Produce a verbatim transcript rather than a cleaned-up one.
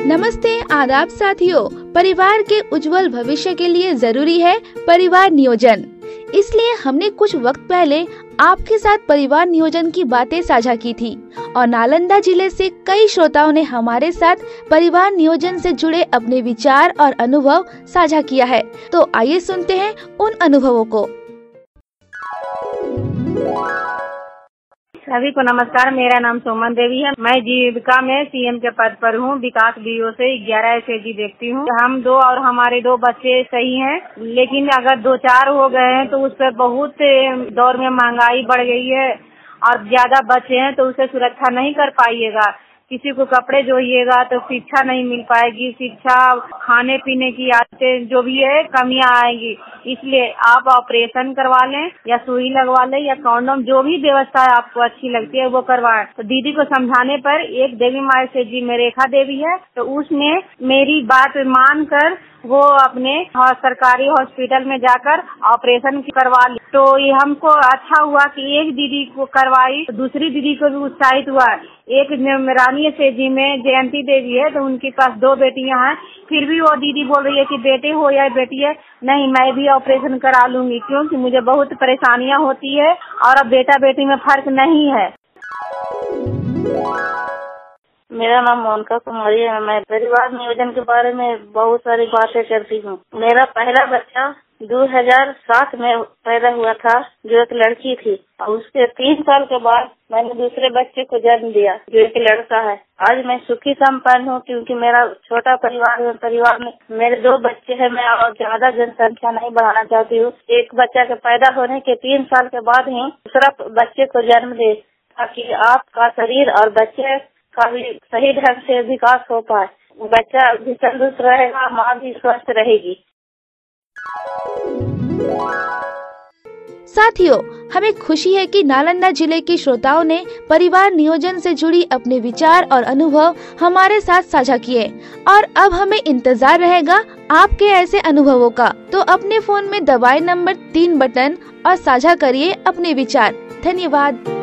नमस्ते, आदाब साथियों। परिवार के उज्जवल भविष्य के लिए जरूरी है परिवार नियोजन। इसलिए हमने कुछ वक्त पहले आपके साथ परिवार नियोजन की बातें साझा की थी और नालंदा जिले से कई श्रोताओं ने हमारे साथ परिवार नियोजन से जुड़े अपने विचार और अनुभव साझा किया है। तो आइए सुनते हैं उन अनुभवों को। सभी को नमस्कार। मेरा नाम सोमन देवी है। मैं जीविका में सीएम के पद पर हूँ। विकास बीओ से ग्यारह एसएजी देखती हूँ। हम दो और हमारे दो बच्चे सही हैं, लेकिन अगर दो चार हो गए हैं तो उस पर बहुत दौर में महंगाई बढ़ गई है और ज्यादा बच्चे हैं तो उसे सुरक्षा नहीं कर पाइएगा। किसी को कपड़े जोइएगा तो शिक्षा नहीं मिल पाएगी। शिक्षा, खाने पीने की आदतें जो भी है कमियां आएगी। इसलिए आप ऑपरेशन करवा लें या सुई लगवा लें या कंडोम, जो भी व्यवस्था आपको अच्छी लगती है वो करवाएं। तो दीदी को समझाने पर, एक देवी माई से जी में रेखा देवी है, तो उसने मेरी बात मानकर वो अपने सरकारी हॉस्पिटल में जाकर ऑपरेशन करवा ली। तो ये हमको अच्छा हुआ कि एक दीदी को करवाई तो दूसरी दीदी को भी उत्साहित हुआ। एक रानी से जी में जयंती देवी है, तो उनके पास दो बेटियां हैं, फिर भी वो दीदी बोल रही है कि बेटे हो या बेटी है, नहीं मैं भी ऑपरेशन करा लूंगी, क्योंकि मुझे बहुत परेशानियां होती है और अब बेटा बेटी में फर्क नहीं है। मेरा नाम मोनिका कुमारी है। मैं परिवार नियोजन के बारे में बहुत सारी बातें करती हूँ। मेरा पहला बच्चा दो हज़ार सात में पैदा हुआ था, जो एक लड़की थी, और उसके तीन साल के बाद मैंने दूसरे बच्चे को जन्म दिया, जो एक लड़का है। आज मैं सुखी संपन्न हूँ, क्योंकि मेरा छोटा परिवार है। परिवार में मेरे दो बच्चे हैं। मैं और ज्यादा जनसंख्या नहीं बढ़ाना चाहती हूँ। एक बच्चा के पैदा होने के तीन साल के बाद ही दूसरा बच्चे को जन्म दे, ताकि आपका शरीर और बच्चे का भी सही ढंग से विकास हो पाए। बच्चा भी तंदुरुस्त रहेगा, माँ भी स्वस्थ रहेगी। साथियों, हमें खुशी है कि नालंदा जिले के श्रोताओं ने परिवार नियोजन से जुड़ी अपने विचार और अनुभव हमारे साथ साझा किए और अब हमें इंतजार रहेगा आपके ऐसे अनुभवों का। तो अपने फोन में दबाए नंबर तीन बटन और साझा करिए अपने विचार। धन्यवाद।